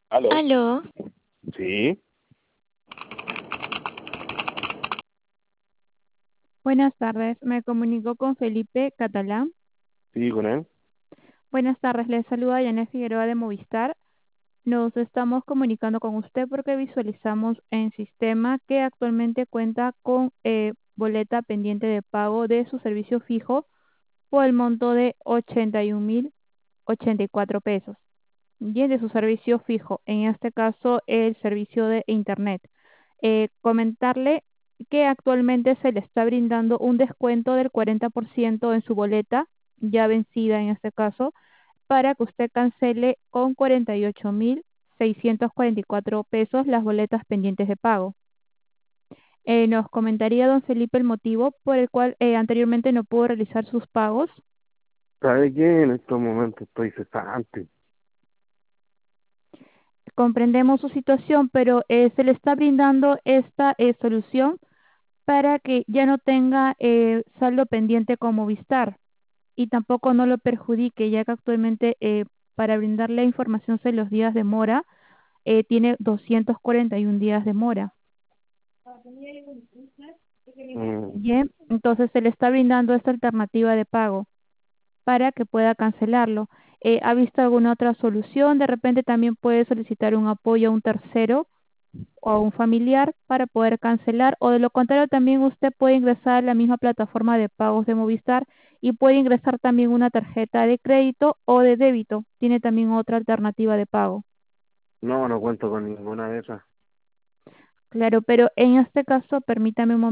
¿Aló? Aló, Sí, Buenas tardes, me comunico con Felipe Catalán. sí, con él. Buenas tardes, les saluda Yanet Figueroa de Movistar. Nos estamos comunicando con usted porque visualizamos en sistema que actualmente cuenta con boleta pendiente de pago de su servicio fijo por el monto de 81.084 pesos. Y es de su servicio fijo, en este caso el servicio de Internet. Comentarle que actualmente se le está brindando un descuento del 40% en su boleta, ya vencida en este caso, para que usted cancele con 48.644 pesos las boletas pendientes de pago. Nos comentaría don Felipe el motivo por el cual anteriormente no pudo realizar sus pagos. ¿Sabe qué? En estos momentos estoy cesante. Comprendemos su situación, pero se le está brindando esta solución para que ya no tenga saldo pendiente con Movistar y tampoco no lo perjudique, ya que actualmente para brindarle información sobre los días de mora, tiene 241 días de mora. Mm, Bien, entonces se le está brindando esta alternativa de pago para que pueda cancelarlo. ¿Ha visto alguna otra solución? De repente también puede solicitar un apoyo a un tercero o a un familiar para poder cancelar, o de lo contrario también usted puede ingresar a la misma plataforma de pagos de Movistar y puede ingresar también una tarjeta de crédito o de débito. Tiene también otra alternativa de pago. no, no cuento con ninguna de esas. Claro, pero en este caso permítame un momento.